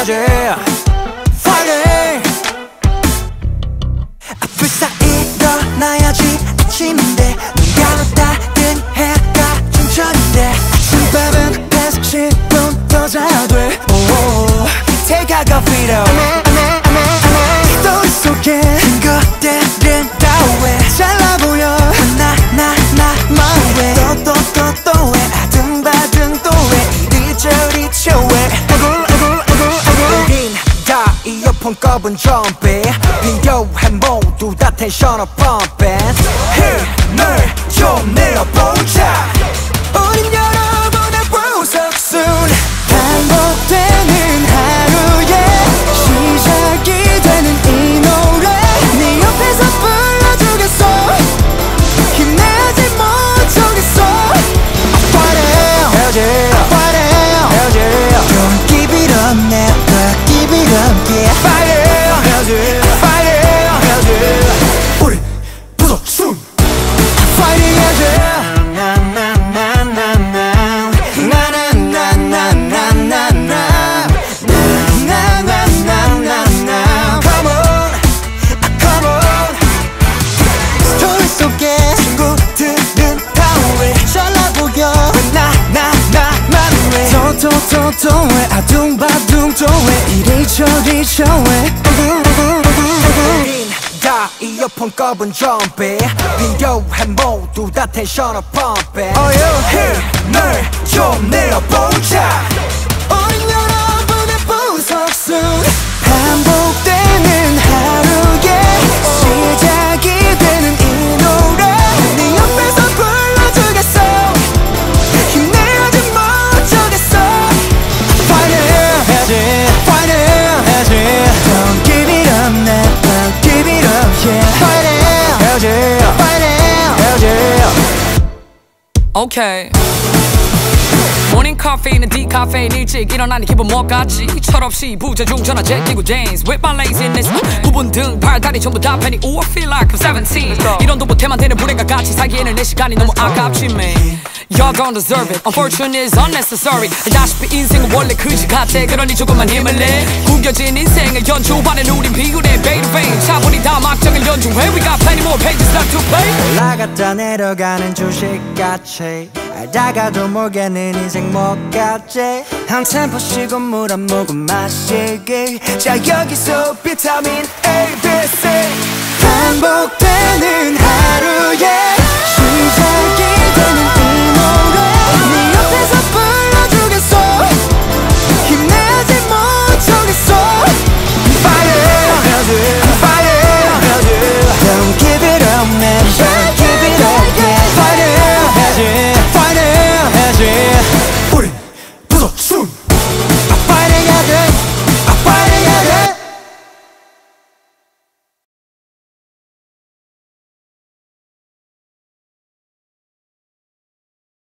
해야지 Friday 불사 일어나야지 아침인데 눈 감았다 뜬 해가 춘천인데 아침밥은 계속 10분 더 자야 돼 Take a coffee though 스토리 속에 것들은 다 왜 잘나 보여 나 마음에 또 왜 아등바등 또 왜 이리저리 쳐왜 우린 다 이어폰 꺼본 좀비 비교해 모두 다 텐션업 펌핑 힘을 좀 내어보자 우린 여러분의 보석순 반복되는 하루에 시작이 되는 이 노래 네 옆에서 불러주겠어 힘내지 못하겠어 Friday 해야지 Don't give it up never give it up yeah Friday 해야지 우리 보석순 Friday 해야지 왜 아둥바둥 또왜 이리저리 저왜 우린 다 이어폰 꺼본 좀비 비교해 모두 다 텐션업 펌핑 힘을 좀 내어보자 우린 여러분의 보석순 반복되는 하루에 시작이 되는 이 노래 네 옆에서 불러주겠어 힘내지 못하겠어 Friday 해야지 Don't give it up never give it up yeah Friday 해야지 Okay 모닝 카페인은 디카페인 일찍 일어나니 기분 뭐같지 철없이 부재중 전화 제끼고 dance with my laziness 부분 등 팔다리 전부 다 패니 Ooh I feel like I'm 17 이런도 못해만 되는 불행과 같이 살기에는 내 시간이 너무 아깝지 man Y'all don't deserve it Unfortunate is unnecessary 알다시피 인생은 원래 그지 같아 그러니 조금만 힘을 내 구겨진 인생을 연주하는 우린 비굴해 베이르베인 차분히 다 막장을 연주해 We got plenty more pages left to play 올라갔다 내려가는 주식같이 알다가도 모르겠는 인생 뭐같지 한 템포 쉬고 물 한 모금 마시기 자 여기서 비타민 A, B, C 반복되는 하루에